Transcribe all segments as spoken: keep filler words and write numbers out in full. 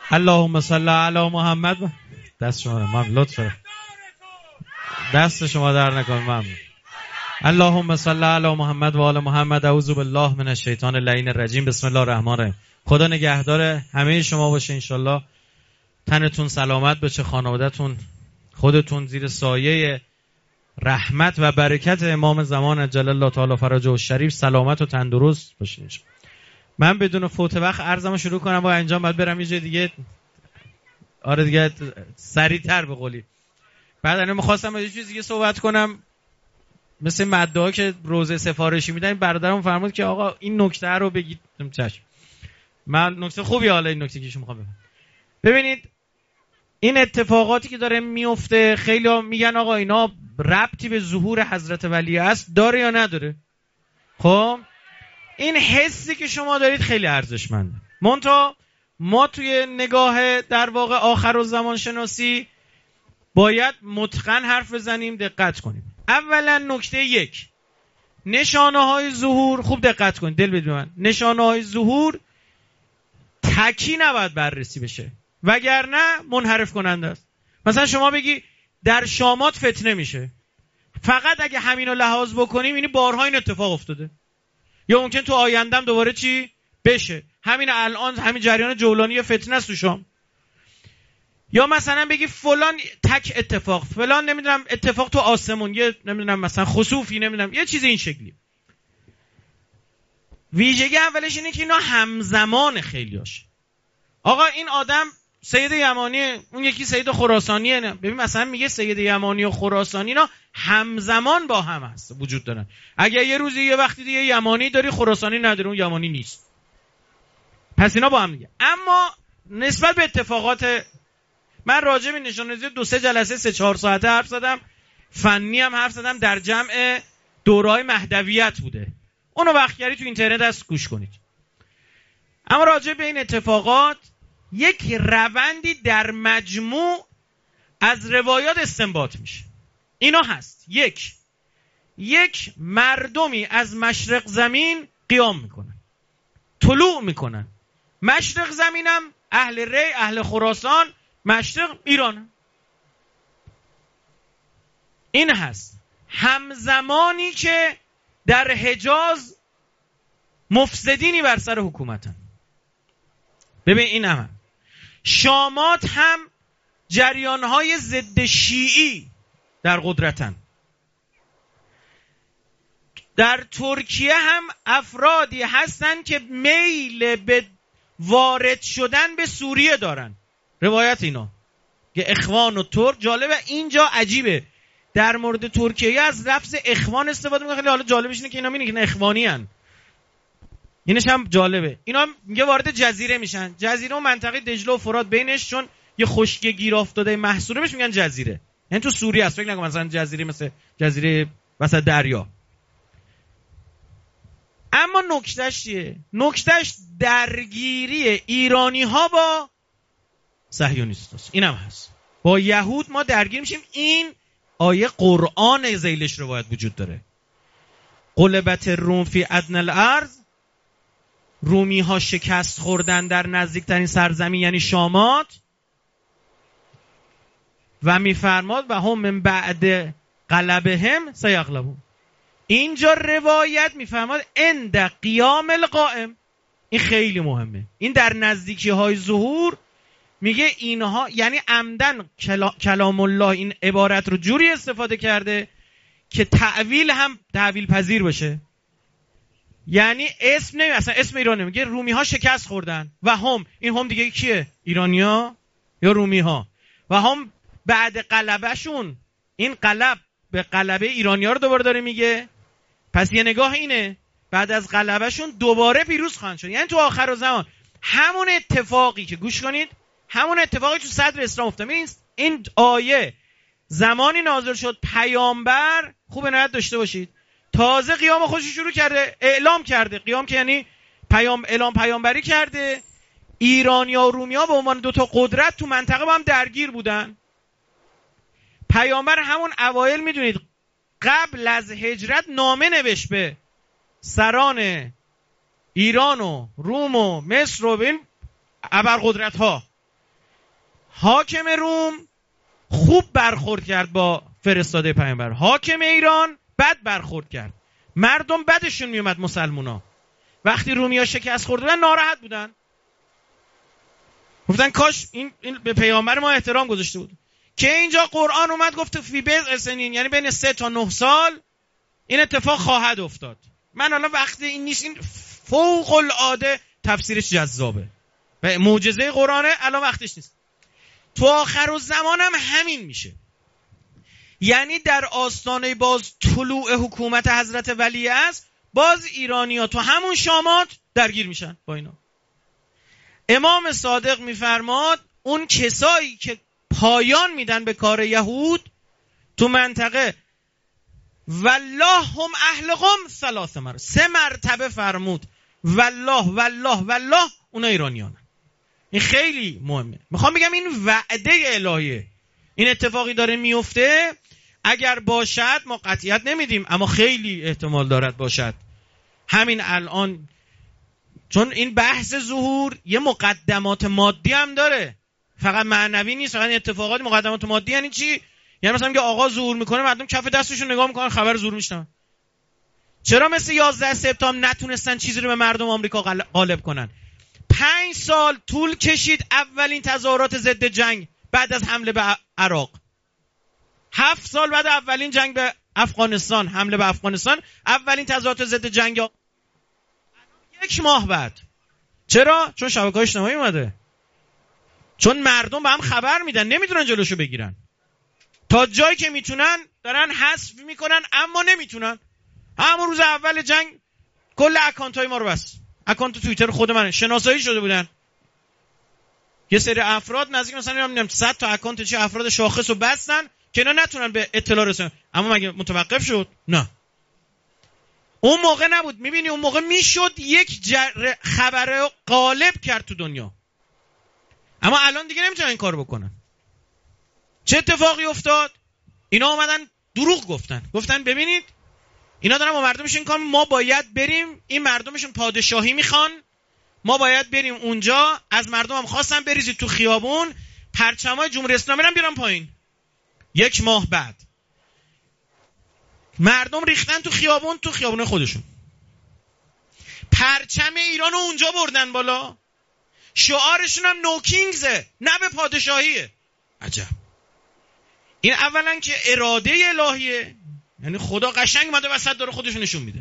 اللهم صل علی محمد. دست شما ممنون، لطفا دست شما در نکن، ممنون. اللهم صل علی محمد و آل محمد. اعوذ بالله من الشیطان اللعین الرجیم. بسم الله الرحمن الرحیم. خدا نگهدار همه شما باشه انشالله. تنتون سلامت بشه، خانواده‌تون، خودتون زیر سایه رحمت و برکت امام زمان عجل الله تعالی فرجه الشریف سلامت و تندرست باشین. من بدون فوت وقت عرضمو شروع کنم و انجام باید برم یه جای دیگه. آره دیگه سریع‌تر به قولی. بعد انا می‌خواستم یه چیز دیگه صحبت کنم، مثل مدعا که روزه سفارشی میدن. برادرم فرمود که آقا این نکته رو بگید. چشم. من نکته خوبی، حالا این نکته که شما می‌خوام بگم. ببینید این اتفاقاتی که داره میفته، خیلی میگن آقا اینا ربطی به ظهور حضرت ولی است، داره یا نداره؟ خب این حسی که شما دارید خیلی ارزشمنده. منتها ما توی نگاه در واقع آخر الزمان شناسی باید متقن حرف بزنیم، دقت کنیم. اولا نکته یک، نشانه های ظهور، خوب دقت کنید، دل بدید من، نشانه های ظهور تکی نباید بررسی بشه، وگرنه منحرف کننده است. مثلا شما بگی در شامات فتنه میشه، فقط اگه همینو لحاظ بکنیم یعنی بارها این اتفاق افتاده، یا ممکن تو آیندهم دوباره چی بشه. همین الان همین جریان جولانی فتنه است تو شام. یا مثلا بگی فلان تک اتفاق، فلان نمیدونم اتفاق تو آسمون، یه نمیدونم مثلا خسوفی، نمیدونم یه چیز این شکلی. ویژگی اولش اینه که اینا همزمان خیلیاش. آقا این آدم سید یمانی، اون یکی سید خراسانیه. نه ببین مثلا میگه سید یمانی و خراسانی اینا همزمان با هم هست، وجود دارن. اگه یه روزی یه وقتی دیگه یمانی داری خراسانی نداری، اون یمانی نیست. پس اینا با هم دیگه. اما نسبت به اتفاقات، من راجع به نشانه‌ریزی دو سه جلسه سه چهار ساعته حرف زدم، فنی هم حرف زدم، در جمع دوره‌های مهدویت بوده. اونو وقتگری تو اینترنت هست، گوش کنید. اما راجع به این اتفاقات یک روندی در مجموع از روایات استنباط میشه. اینا هست: یک یک مردمی از مشرق زمین قیام میکنن، طلوع میکنن. مشرق زمینم اهل ری، اهل خراسان، مشرق ایران. این هست. همزمانی که در حجاز مفسدینی بر سر حکومتن. ببین این هم شامات هم جریانهای ضد شیعی در قدرتن. در ترکیه هم افرادی هستن که میل به وارد شدن به سوریه دارن. روایت اینا که اخوان و ترک. جالبه اینجا عجیبه، در مورد ترکیه از لفظ اخوان استفاده میکنه. خیلی حالا جالبش اینه که اینا میگن اخوانی هن. اینش هم جالبه. اینا میگه وارد جزیره میشن. جزیره و منطقه دجله و فرات بینش چون یه خشکی گیر افتاده محصوره بهش میگن جزیره. یعنی تو سوریه است، فکر نکن مثلا جزیره مثل جزیره وسط دریا. اما نکتهش چیه؟ نکتهش درگیری ایرانی ها با صهیونیستاست. اینم هست. با یهود ما درگیر میشیم. این آیه قرآن ذیلش روایت وجود داره. غلبت الروم فی ادنی الارض، رومی ها شکست خوردن در نزدیکترین سرزمین یعنی شامات. و میفرماد و هم من بعد غلبهم سیغلبون. اینجا روایت میفرماد عند قیام القائم. این خیلی مهمه. این در نزدیکی های ظهور میگه اینها، یعنی عمدن کلام الله این عبارت رو جوری استفاده کرده که تعویل هم تعویل پذیر باشه. یعنی اسم نمی اصلا اسم ایران نمیگه. رومی ها شکست خوردن و هم، این هم دیگه کیه؟ ایرانیا یا رومی ها؟ و هم بعد غلبهشون، این غلب به غلبه ایرانیا رو دوباره داره میگه. پس یه نگاه اینه بعد از غلبهشون دوباره پیروز خواهند شد. یعنی تو آخر زمان همون اتفاقی که گوش کنید، همون اتفاقی تو صدر اسلام افتاد. این آیه زمانی نازل شد پیامبر، خوب عنایت داشته باشید، تازه قیام خودش شروع کرده، اعلام کرده. قیام که یعنی پیام، اعلام پیامبری کرده. ایرانیا و رومیا به عنوان دو تا قدرت تو منطقه با هم درگیر بودن. پیامبر همون اوایل میدونید قبل از هجرت نامه نوشت به سران ایران و روم و مصر و این ابرقدرت ها حاکم روم خوب برخورد کرد با فرستاده پیامبر، حاکم ایران بد برخورد کرد. مردم بدشون میومد مسلمونا. وقتی رومیا شکست خوردن ناراحت بودن، گفتن کاش این, این به پیامبر ما احترام گذاشته بود. که اینجا قرآن اومد گفت فی بضع سنین، یعنی بین سه تا نه سال این اتفاق خواهد افتاد. من الان وقتی این نیست، این فوق العاده تفسیرش جذابه و معجزه قرآنه، الان وقتش نیست. تو آخر الزمان هم همین میشه. یعنی در آستانه باز طلوع حکومت حضرت ولی است، باز ایرانی‌ها تو همون شامات درگیر میشن با اینا. امام صادق میفرماد اون کسایی که پایان میدن به کار یهود تو منطقه، والله هم اهل قم ثلاث مرات، سه مرتبه فرمود والله والله والله اونا ایرانیان. این خیلی مهمه. میخوام بگم این وعده الهیه، این اتفاقی داره میفته. اگر باشد ما قطعیت نمیدیم، اما خیلی احتمال دارد باشد. همین الان، چون این بحث ظهور یه مقدمات مادی هم داره، فقط معنوی نیست. فقط اتفاقات مقدمات مادی یعنی چی؟ یعنی مثلا میگه آقا ظهور میکنه، مردم کف دستشون نگاه میکنن خبر ظهور میشنن. چرا مثل یازده سپتامبر نتونستن چیزی رو به مردم آمریکا غالب کنن؟ پنج سال طول کشید اولین تظاهرات ضد جنگ بعد از حمله به عراق. هفت سال بعد اولین جنگ به افغانستان، حمله به افغانستان، اولین تظاهرات ضد جنگ یک ماه بعد. چرا؟ چون شبکه‌های اجتماعی اومده، چون مردم به هم خبر میدن، نمیتونن جلوشو بگیرن. تا جایی که میتونن دارن حذف میکنن، اما نمیتونن. همون روز اول جنگ کل اکانت‌های ما رو بس. اکانت توییتر خود من شناسایی شده بودن. یه سری افراد نزدیک مثلا نمیدونم صد تا اکانت چه افراد شاخص رو بستن که اینا نتونن به اطلاع رسونن. اما مگه متوقف شد؟ نه. اون موقع نبود. میبینی اون موقع میشد یک جر... خبره غالب کرد تو دنیا. اما الان دیگه نمیتونن این کارو بکنن. چه اتفاقی افتاد؟ اینا اومدن دروغ گفتن. گفتن ببینید اینا دارن با مردمشون کار، ما باید بریم، این مردمشون پادشاهی میخوان، ما باید بریم اونجا. از مردم هم خواستن بریزید تو خیابون، پرچمای جمهوری اسلامی رو بیارن پایین. یک ماه بعد مردم ریختن تو خیابون، تو خیابون خودشون پرچم ایران رو اونجا بردن بالا. شعارشون هم نو کینگزه، نه به پادشاهیه. عجب. این اولا که اراده الهیه، یعنی خدا قشنگ اومده وسط داره خودشون نشون میده.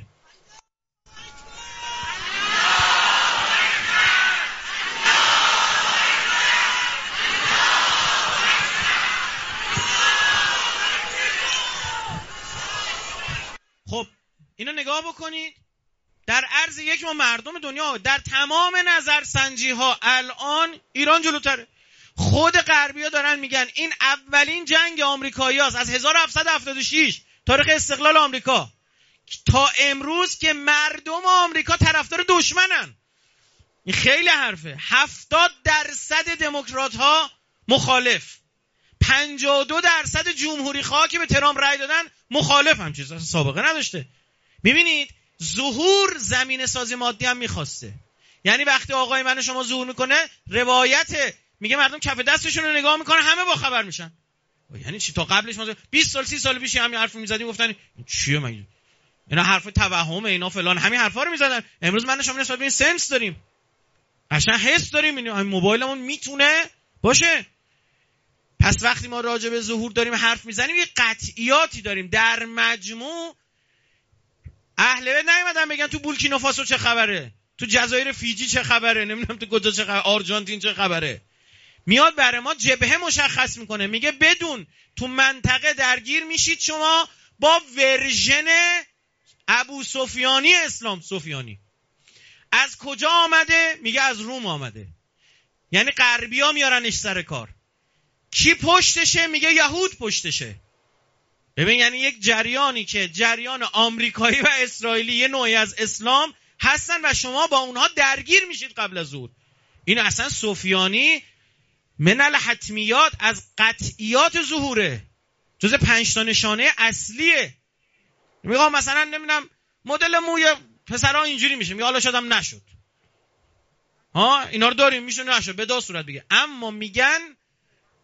خب اینو نگاه بکنید، در عرض یک ما مردم دنیا در تمام نظرسنجی ها الان ایران جلوتره. خود غربی ها دارن میگن این اولین جنگ آمریکایی هاست از هزار و هفتصد و هفتاد و شش تاریخ استقلال آمریکا تا امروز که مردم آمریکا طرفدار دشمنن. این خیلی حرفه. هفتاد درصد دموکرات ها مخالف، پنجاه و دو درصد جمهوری خواه که به ترامپ رای دادن مخالف. هم چیز سابقه نداشته. میبینید ظهور زمین سازی مادی هم میخواسته. یعنی وقتی آقای من و شما ظهور میکنه، روایت میگه مردم کف دستشون رو نگاه میکنن، همه با خبر میشن. یعنی چی؟ تا قبلش ما بیست سال سی سال پیش همین حرف میزدیم، گفتن چیه مگه اینا حرف توهمه، اینا فلان، همین حرفا رو میزدن. امروز من و شما نسبت به این سنس داریم، قشنگ حس داریم، این موبایلمون میتونه باشه. پس وقتی ما راجع به ظهور داریم حرف میزنیم، یه قطعیاتی داریم. در مجموع اهل بیت نیومدن بگن تو بورکینافاسو چه خبره، تو جزایر فیجی چه خبره، نمیدونم تو کجا چه خبره، آرژانتین چه خبره. میاد برای ما جبهه مشخص میکنه، میگه بدون تو منطقه درگیر میشید شما با ورژن ابو سفیانی اسلام. سفیانی از کجا آمده؟ میگه از روم آمده. یعنی غربی‌ها میارنش سر کار. کی پشتشه؟ میگه یهود پشتشه. ببین یعنی یک جریانی که جریان آمریکایی و اسرائیلی یه نوعی از اسلام هستن و شما با اونها درگیر میشید قبل از ظهور. این اصلا سفیانی من الحتمیات، از قطعیات ظهوره، جز پنج تا نشانه اصلیه. میگه مثلا نمیدونم مدل موی پسرها اینجوری میشه، میگه حالا شدم نشد، ها اینا رو داریم میشه نشد، به دو صورت بگه. اما میگن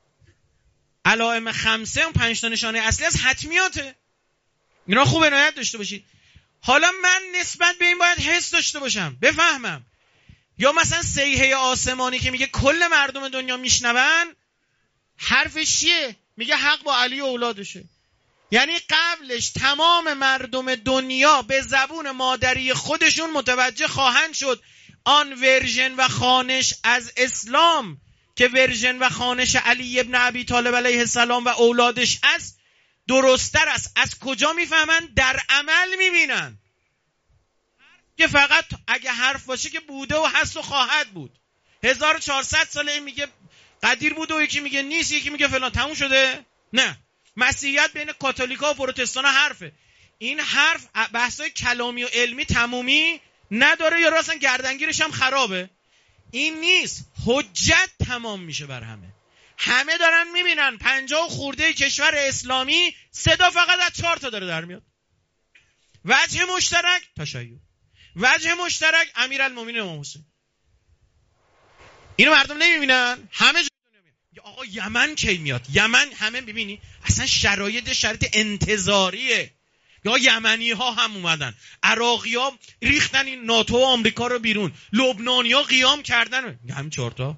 علائم خمسه اون پنج تا نشانه اصلی از حتمیاته. اینا خوب عنایت داشته باشید. حالا من نسبت به این باید حس داشته باشم، بفهمم. یا مثلا صیحه آسمانی که میگه کل مردم دنیا میشنون، حرفش چیه؟ میگه حق با علی و اولادشه. یعنی قبلش تمام مردم دنیا به زبون مادری خودشون متوجه خواهند شد آن ورژن و خوانش از اسلام که ورژن و خوانش علی ابن ابی طالب علیه السلام و اولادش است درست‌تر است. از کجا میفهمن؟ در عمل میبینن. که فقط اگه حرف باشه که بوده و هست و خواهد بود. هزار و چهارصد ساله این میگه قدیر بوده و یکی میگه نیست، یکی میگه فلان. تموم شده؟ نه. مسیحیت بین کاتولیکا و پروتستانا حرفه. این حرف بحثای کلامی و علمی تمومی نداره یا اصلا گردنگیرش هم خرابه. این نیست. حجت تمام میشه بر همه. همه دارن میبینن پنجاه خورده کشور اسلامی صدا فقط از چهار تا داره در میاد. وجه مشترک تشیع، وجه مشترک امیرالمومنین امام حسین. اینو مردم نمیبینن. همه جا میگه آقا یمن کی میاد؟ یمن همه ببینی اصلا شرایط شرایط انتظاریه. یا یمنی ها هم اومدن، عراقی ها ریختن این ناتو و آمریکا رو بیرون، لبنانی ها قیام کردن. همین چهار تا.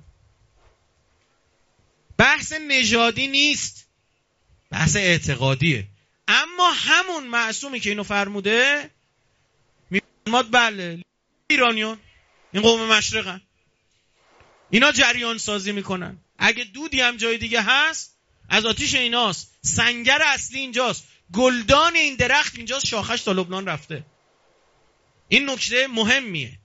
بحث نژادی نیست، بحث اعتقادیه. اما همون معصومی که اینو فرموده میگه بله ایرانیان این قوم مشرقن، اینا جریان سازی میکنن. اگه دودی هم جای دیگه هست از آتیش ایناست. سنگر اصلی اینجاست، گلدان این درخت اینجاست، شاخش تا لبنان رفته. این نکته مهمیه.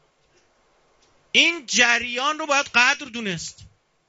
این جریان رو باید قدر دونست.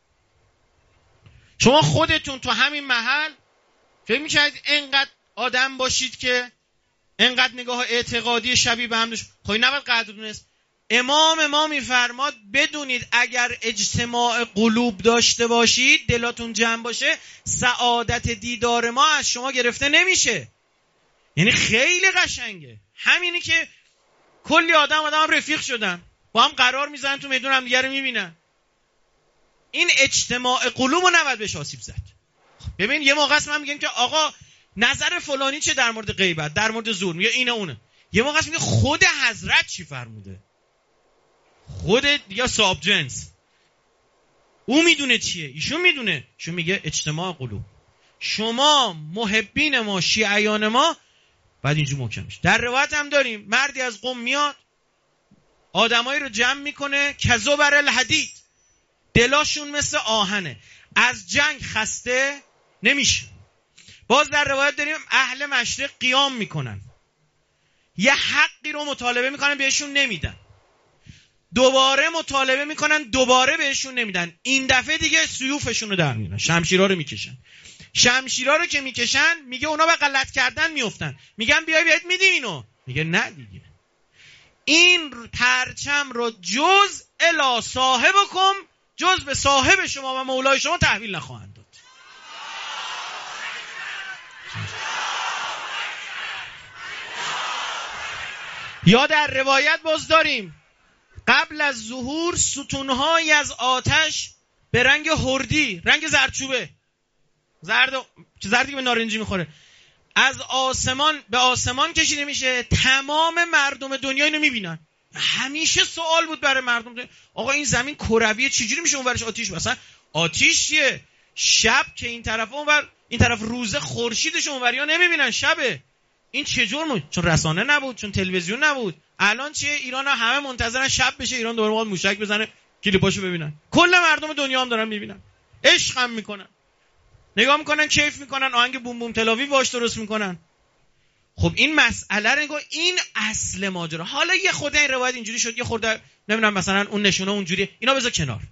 شما خودتون تو همین محل فکر می‌کردید اینقدر آدم باشید که اینقدر نگاه اعتقادی شبیه به هم داشت؟ خب این نباید قدر دونست. امام ما میفرماد بدونید اگر اجتماع قلوب داشته باشید، دلاتون جمع باشه، سعادت دیدار ما از شما گرفته نمیشه. یعنی خیلی قشنگه. همینی که کلی آدم آدم هم رفیق شدن، با هم قرار میزنن تو میدون هم دیگه رو میبینن. این اجتماع قلوب رو نباید بهش آسیب زد. ببین یه موقع است من میگم که آقا نظر فلانی چه در مورد غیبت، در مورد زور، میگه اینه اونه. یه موقع است میگه خود حضرت چی فرموده، خود یا صاحب جنس او میدونه چیه، ایشون میدونه. ایشون میگه اجتماع قلوب. شما محبین ما، شیعیان ما، بعد اینجور محکم میشه. در روایت هم داریم مردی از قم میاد آدمایی رو جمع میکنه کذو بر الحدید، دلاشون مثل آهنه، از جنگ خسته نمیشه. باز در روایت داریم اهل مشرق قیام میکنن، یه حقی رو مطالبه میکنن بهشون نمیدن، دوباره مطالبه میکنن دوباره بهشون نمیدن. این دفعه دیگه سیوفشون رو در میارن، شمشیرها رو میکشن. شمشیرها رو که میکشن میگه اونا به غلط کردن میافتن، میگن بیای بیایت میدی اینو، میگه نه دیگه این پرچم رو جز الی صاحبکم، جز به صاحب شما و مولای شما تحویل نخواهند داد. یا در روایت باز داریم قبل از ظهور ستونهایی از آتش به رنگ هردی، رنگ زردچوبه، زرد که زردی به نارنجی میخوره، از آسمان به آسمان کشیده میشه. تمام مردم دنیا اینو میبینن. همیشه سوال بود برای مردم دنیا، آقا این زمین کرویه چجوری میشه اونورش آتیش؟ مثلا آتیش چیه؟ شب که این طرف اونور، این طرف روزه، خورشیدش اونوریا نمیبینن، شبه. این چه جرمه؟ چون رسانه نبود، چون تلویزیون نبود. الان چیه؟ ایران ها همه منتظرن شب بشه، ایران دوباره مواد موشک بزنه کلیپاشو ببینن. کل مردم دنیا هم دارن میبینن، عشق هم میکنن، نگاه میکنن، کیف میکنن، آهنگ بوم بوم تلاوی باش درست میکنن. خب این مسئله رو نگاه، این اصل ماجرا. حالا یه خورده این روایت اینجوری شد، یه خورده نمیدونم مثلا اون نشونه اونجوری، اینا بذار کنار.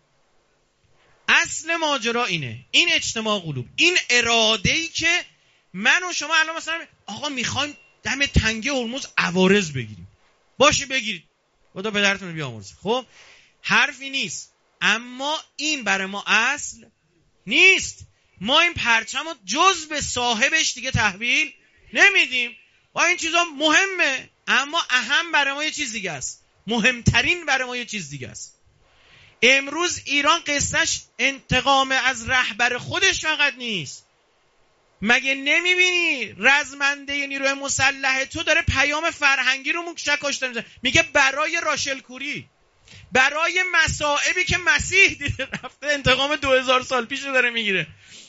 اصل ماجرا اینه، این اجتماع قلوب، این اراده‌ای که من و شما الان مثلا آقا میخوایم دم تنگه هرمز عوارض بگیریم، باشه بگیرید، خدا پدرتون رو بیامرزه. خب حرفی نیست، اما این برای ما اصل نیست. ما این پرچم رو جز به صاحبش دیگه تحویل نمیدیم. و این چیزا مهمه، اما اهم برای ما یه چیز دیگه است، مهمترین برای ما یه چیز دیگه است. امروز ایران قصهش انتقام از رهبر خودش فقط نیست. مگه نمیبینی رزمنده نیروی مسلح تو داره پیام فرهنگی رو موشک میزنه، میگه برای راشل کوری، برای مصائبی که مسیح دیده رفته انتقام دو هزار سال پیش رو داره میگیره.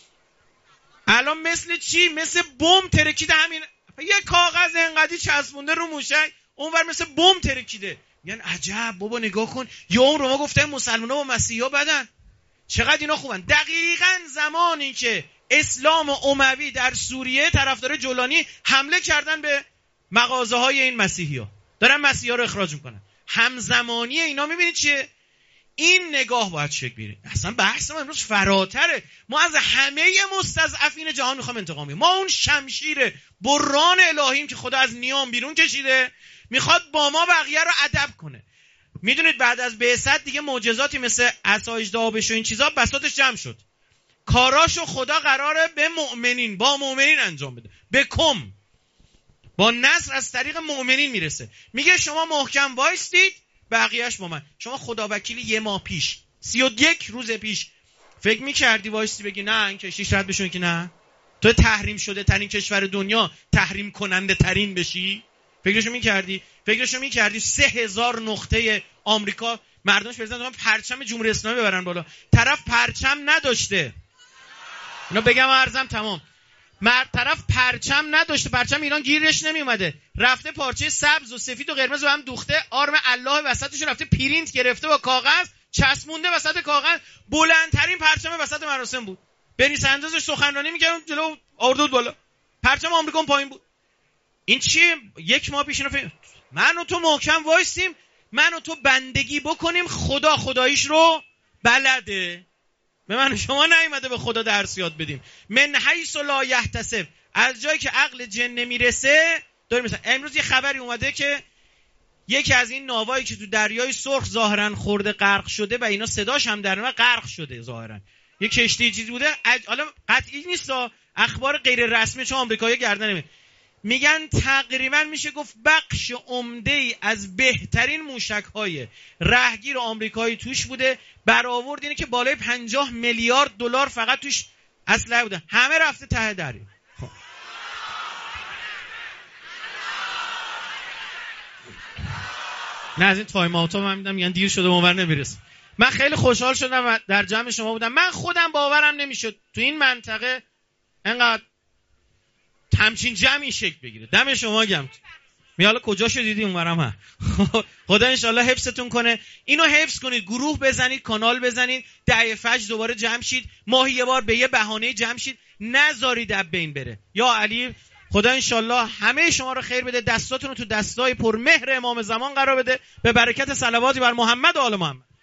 الان مثل چی؟ مثل بمب ترکیده، همین یه کاغذ انقدی چسبونده رو موشک، اونور مثل بمب ترکیده. میگن عجب بابا نگاه کن، یا اون رو ما گفته مسلمان‌ها و مسیحا بدن، چقدر اینا خوبن. دقیقاً زمانی که اسلام اموی در سوریه طرفدار جولانی حمله کردن به مغازه های این مسیحی‌ها، دارن مسیحا رو اخراج میکنن، همزمانی اینا. میبینید چیه؟ این نگاه باید شکل بگیره. اصلا بحث ما امروز فراتره. ما از همه مستضعفین جهان میخوام انتقام بگیریم. ما اون شمشیر بران الهیم که خدا از نیام بیرون کشیده میخواد با ما بقیه رو ادب کنه. میدونید بعد از بعثت دیگه معجزاتی مثل عصا اژدهابش و این چیزا بساطش جمع شد. کاراشو خدا قراره به مؤمنین، با مؤمنین انجام بده. به کم با نصر از طریق مؤمنین میرسه. میگه شما محکم وایستید، بقیهش با من. شما خدا وکیلی یه ماه پیش، سی و یک روز پیش فکر میکردی وایستی بگی نه این کشیش رد بشون که نه تو تحریم شده ترین کشور دنیا تحریم کننده ترین بشی؟ فکرشو میکردی؟ فکرشو میکردی سه هزار نقطه آمریکا مردمش بزنن پرچم جمهوری اسلامی ببرن بالا؟ طرف پرچم نداشته. اینو بگم عرضم تمام. مرد طرف پرچم نداشته، پرچم ایران گیرش نمی اومده، رفته پارچه سبز و سفید و قرمز رو هم دوخته، آرم الله وسطش رفته پرینت گرفته با کاغذ چسبونده وسط کاغذ. بلندترین پرچم وسط مراسم بود. بریس اندازش سخنرانی میکردن جلو آورد بالا، پرچم آمریکا پایین بود. این چیه؟ یک ماه پیش اینو فهم. من و تو محکم وایسیم، من و تو بندگی بکنیم، خدا خداییش رو بلده. به من شما نیومده به خدا درس یاد بدیم. من حیث لا یحتسب، از جایی که عقل جن نمیرسه داریم. مثلا امروز یه خبری اومده که یکی از این ناوایی که تو دریای سرخ ظاهرا خورده غرق شده و اینا صداش هم در اومد، غرق شده ظاهرا، یه کشتی چیزی بوده. حالا قطعی نیست، اخبار غیر رسمی، چون آمریکایی گردن نمی میگن تقریبا میشه گفت بخش عمده ای از بهترین موشک‌های رهگیر آمریکایی توش بوده. برآورد اینه که بالای پنجاه میلیارد دلار فقط توش اسلحه بوده، همه رفته ته دریا. خب. نه از این تایم آوتا من میدم، میگن دیر شده اونور نمیرسه. من خیلی خوشحال شدم در جمع شما بودم. من خودم باورم نمیشد تو این منطقه انقدر همچین جمعی شکل بگیره. دم شما گرم. می حالا کجاشو دیدی؟ اونورم ها. خدا انشالله حفظتون کنه. اینو حفظ کنید، گروه بزنید، کانال بزنید، دعی فجر دوباره جمع شید، ماهی یه بار به یه بهانه جمع شید، نذارید از بین بره. یا علی خدا انشالله همه شما رو خیر بده، دستاتون رو تو دستای پرمهر امام زمان قرار بده، به برکت صلواتی بر محمد و آل محمد.